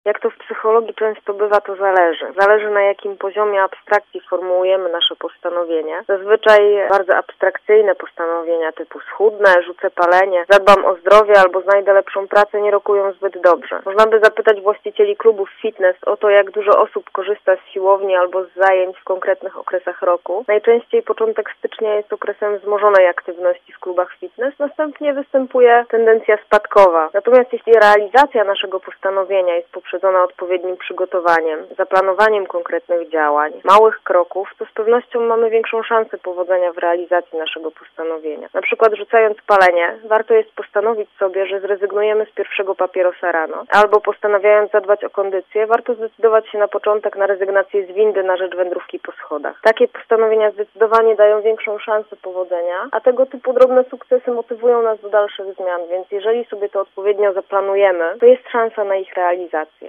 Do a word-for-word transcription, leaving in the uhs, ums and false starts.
Jak to w psychologii często bywa, to zależy. Zależy, na jakim poziomie abstrakcji formułujemy nasze postanowienie. Zazwyczaj bardzo abstrakcyjne postanowienia typu schudnę, rzucę palenie, zadbam o zdrowie albo znajdę lepszą pracę nie rokują zbyt dobrze. Można by zapytać właścicieli klubów fitness o to, jak dużo osób korzysta z siłowni albo z zajęć w konkretnych okresach roku. Najczęściej początek stycznia jest okresem wzmożonej aktywności w klubach fitness, następnie występuje tendencja spadkowa. Natomiast jeśli realizacja naszego postanowienia jest poprzedzona odpowiednim przygotowaniem, zaplanowaniem konkretnych działań, małych kroków, to z pewnością mamy większą szansę powodzenia w realizacji naszego postanowienia. Na przykład rzucając palenie, warto jest postanowić sobie, że zrezygnujemy z pierwszego papierosa rano. Albo postanawiając zadbać o kondycję, warto zdecydować się na początek na rezygnację z windy na rzecz wędrówki po schodach. Takie postanowienia zdecydowanie dają większą szansę powodzenia, a tego typu drobne sukcesy motywują nas do dalszych zmian, więc jeżeli sobie to odpowiednio zaplanujemy, to jest szansa na ich realizację.